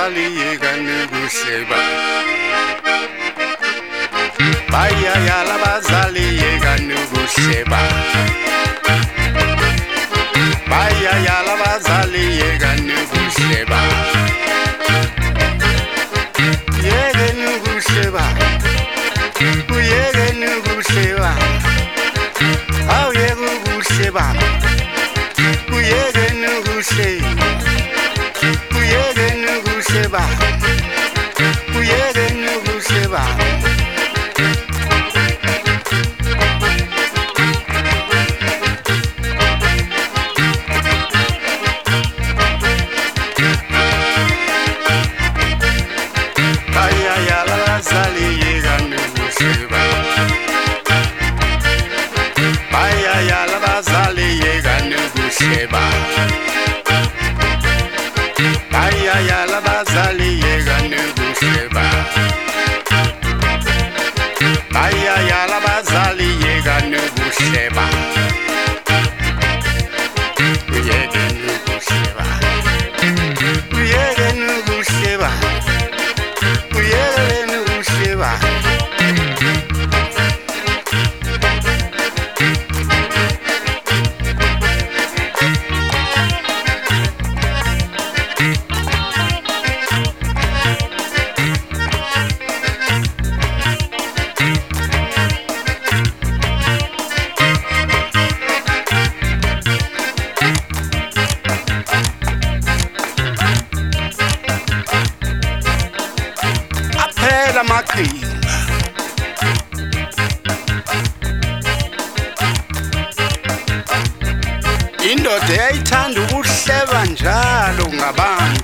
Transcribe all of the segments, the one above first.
abazali yekani kuhleba bayayala abazali yekani kuhleba bayayala abazali yekani kuhleba yekani kuhleba uyekani kuhleba awuyeke kuhleba uyekani kuhleba uyekani kuhleba uyekani kuhleba bayayala abazali yekani kuhleba bayayala abazali yekani kuhleba bayayala abazali yekani kuhleba bayayala abazali yekani kuhleba uyekani kuhleba uyekani kuhleba uyekani kuhleba aphela amaqhinga indoda eyayithanda ukuhleba njalo ngabantu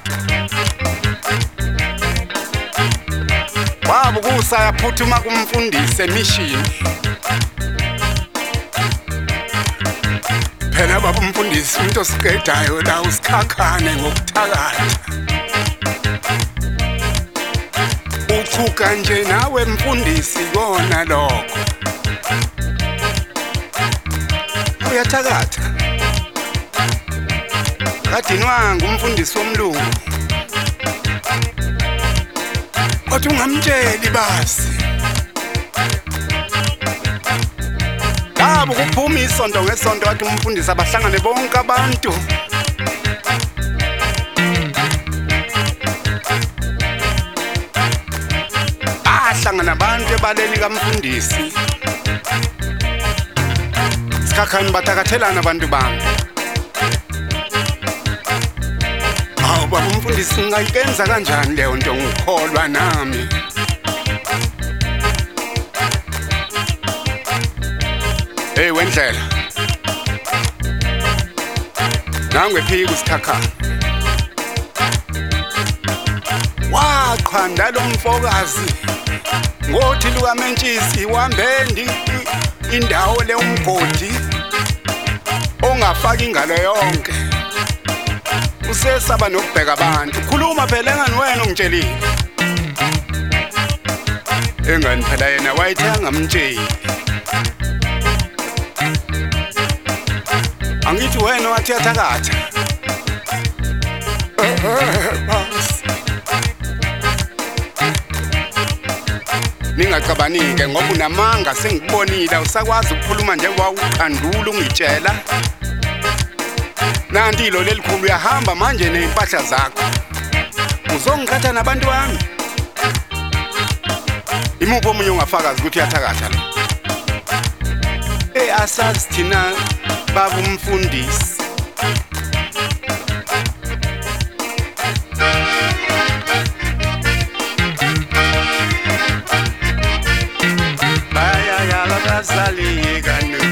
waba kusayaphuthuma kumfundisi emishini phela baba umfundisi umuntu osiqedayo la usikhakhane ngokuthakatha uchuka nje nawe mfundisi kona lokho uyathakatha kadinwanga umfundisi womlungu kodwa ungamtsheli basi labo kuphuma isonto ngesonto wathi umfundisi abahlangane bonke abantu bahlangana abantu ebaleni kamfundisi sikhakhani bathakathelana abantu bami awu baba umfundisi ngayikenza kanjani leyo nto ngikholwa nami hey wendlela nangephika usikhakhani waqhanda lo mfokazi ngothi lukaMentshisi wambendi indawo le umgodi ongafaka ingalo yonke usesaba nokubheka abantu khuluma phela engani wena ungitshelile engani phela yena wayethe angamtsheli angithi wena wathi yathakatha ningacabanike ngoba unamanga sengikubonile usakwazi ukukhuluma njengoba ukhandula ungitshela nanti ilo lelikhulu uyahamba manje neimpahla zakho uzongikhatha nabantu bami imuphi omunye ungafakazi ukuthi uyathakatha lo asazi thina baba umfundisi bayayala abazali yekani